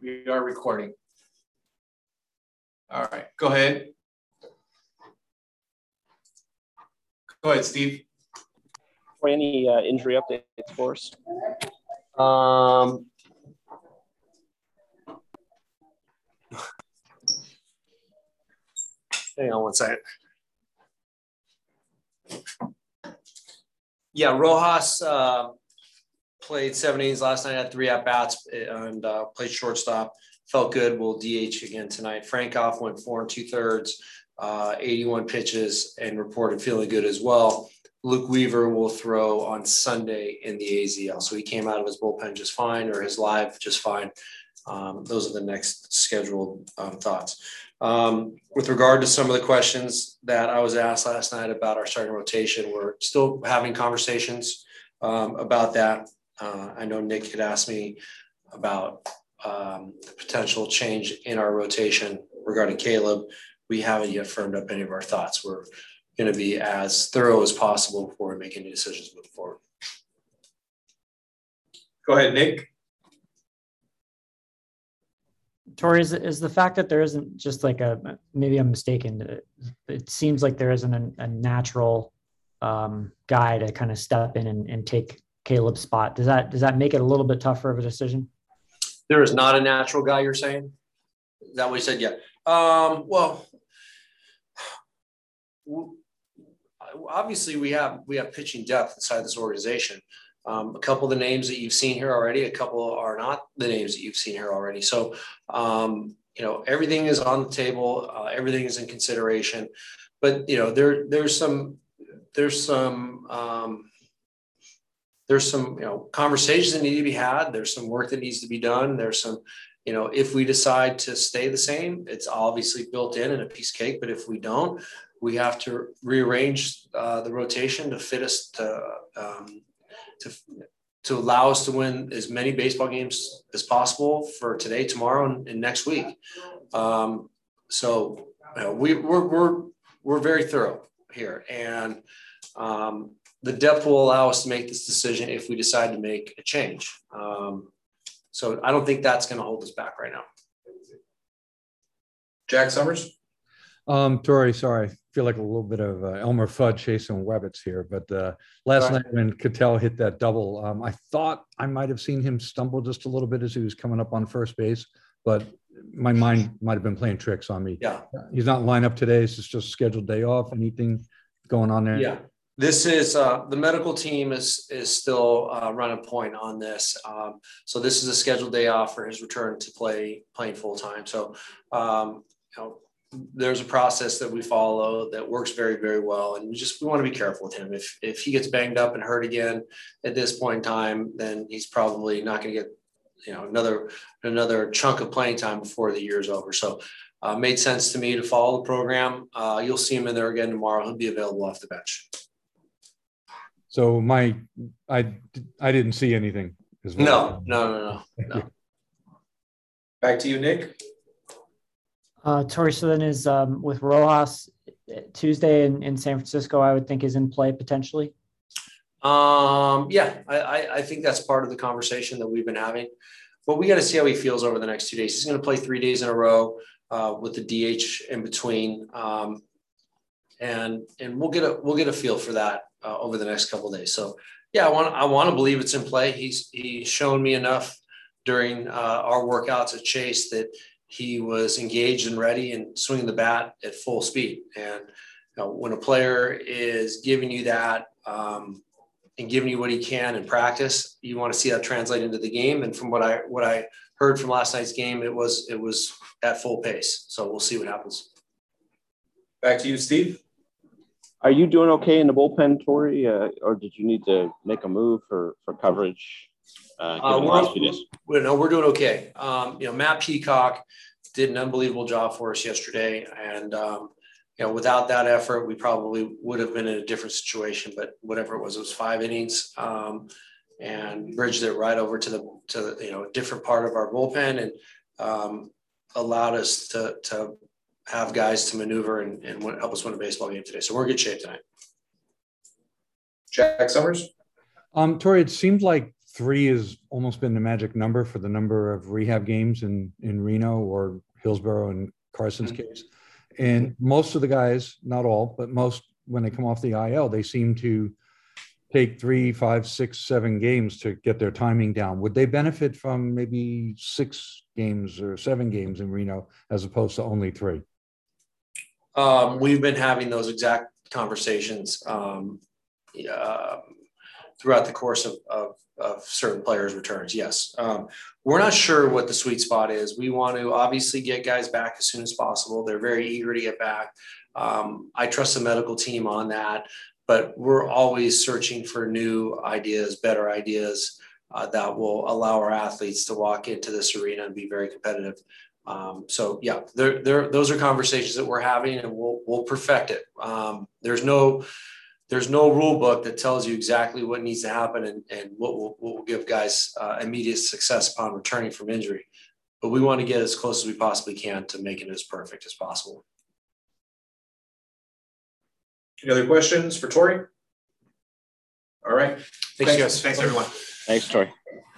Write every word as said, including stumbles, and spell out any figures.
We are recording. All right, go ahead. Go ahead, Steve. For any uh, injury updates for us? Um, hang on one second. Yeah, Rojas uh, played seven innings last night, had three at-bats, and uh, played shortstop. Felt good. We'll D H again tonight. Frankoff went four and two-thirds, uh, eighty-one pitches, and reported feeling good as well. Luke Weaver will throw on Sunday in the A Z L. So he came out of his bullpen just fine, or his live just fine. Um, those are the next scheduled um, thoughts. Um, with regard to some of the questions that I was asked last night about our starting rotation, we're still having conversations um, about that. Uh, I know Nick had asked me about um, the potential change in our rotation regarding Caleb. We haven't yet firmed up any of our thoughts. We're going to be as thorough as possible before we make any decisions moving forward. Go ahead, Nick. Tori, is, is the fact that there isn't just like a, maybe I'm mistaken, it, it seems like there isn't a, a natural um, guy to kind of step in and, and take Caleb's spot. Does that, does that make it a little bit tougher of a decision? There is not a natural guy, you're saying? Is that what you said? Yeah. Um, well, obviously we have, we have pitching depth inside this organization. Um, a couple of the names that you've seen here already, a couple are not the names that you've seen here already. So, um, you know, everything is on the table. Uh, everything is in consideration, but you know, there, there's some, there's some, um, there's some, you know, conversations that need to be had. There's some work that needs to be done. There's some, you know, if we decide to stay the same, it's obviously built in and a piece of cake, but if we don't, we have to rearrange uh, the rotation to fit us to, um, to, to allow us to win as many baseball games as possible for today, tomorrow, and, and next week. Um, so you know, we, we're, we're, we're very thorough here, and um, the depth will allow us to make this decision if we decide to make a change. Um, so I don't think that's going to hold us back right now. Jack Summers? Um, Tori, sorry, I feel like a little bit of uh, Elmer Fudd chasing Webbits here, but uh, last right. night when Cattell hit that double, um, I thought I might have seen him stumble just a little bit as he was coming up on first base, but my mind might have been playing tricks on me. Yeah. He's not lined up today. It's just a scheduled day off. Anything going on there? Yeah. This is uh, the medical team is is still uh, running point on this. Um, so this is a scheduled day off for his return to play playing full time. So um, you know, there's a process that we follow that works very, very well. And we just, we want to be careful with him. If, if he gets banged up and hurt again at this point in time, then he's probably not going to get, you know, another, another chunk of playing time before the year's over. So uh, made sense to me to follow the program. Uh, you'll see him in there again tomorrow. He'll be available off the bench. So my, I, I didn't see anything as well. No, no, no, no, no. Back to you, Nick. Uh, Tori, so then is um, with Rojas Tuesday in, in San Francisco, I would think is in play potentially. Um, yeah, I, I, I think that's part of the conversation that we've been having, but we got to see how he feels over the next two days. He's going to play three days in a row uh, with the D H in between. Um, and, and we'll get a, we'll get a feel for that uh, over the next couple of days. So yeah, I want, I want to believe it's in play. He's, he's shown me enough during uh, our workouts at Chase that he was engaged and ready and swinging the bat at full speed. And you know, when a player is giving you that um, and giving you what he can in practice, you want to see that translate into the game. And from what I what I heard from last night's game, it was it was at full pace. So we'll see what happens. Back to you, Steve. Are you doing okay in the bullpen, Tori, uh, or did you need to make a move for for coverage? Uh, uh, we're, we're, no, we're doing okay. Um, you know, Matt Peacock did an unbelievable job for us yesterday. And, um, you know, without that effort, we probably would have been in a different situation, but whatever it was, it was five innings um, and bridged it right over to the, to the, you know, a different part of our bullpen and um, allowed us to, to have guys to maneuver and, and help us win a baseball game today. So we're in good shape tonight. Jack Summers. Um, Tori, it seemed like three has almost been the magic number for the number of rehab games in, in Reno or Hillsborough in Carson's Mhm. case. And most of the guys, not all, but most, when they come off the I L, they seem to take three, five, six, seven games to get their timing down. Would they benefit from maybe six games or seven games in Reno as opposed to only three? Um, we've been having those exact conversations um, uh, throughout the course of, of, of certain players' returns. Yes. Um, we're not sure what the sweet spot is. We want to obviously get guys back as soon as possible. They're very eager to get back. Um, I trust the medical team on that, but we're always searching for new ideas, better ideas uh, that will allow our athletes to walk into this arena and be very competitive. Um, so yeah, there, there, those are conversations that we're having, and we'll, we'll perfect it. Um, there's no, there's no rule book that tells you exactly what needs to happen and, and what will, what will give guys uh, immediate success upon returning from injury. But we want to get as close as we possibly can to making it as perfect as possible. Any other questions for Tori? All right. Thanks, Thanks, guys. thanks everyone. Thanks, Tori.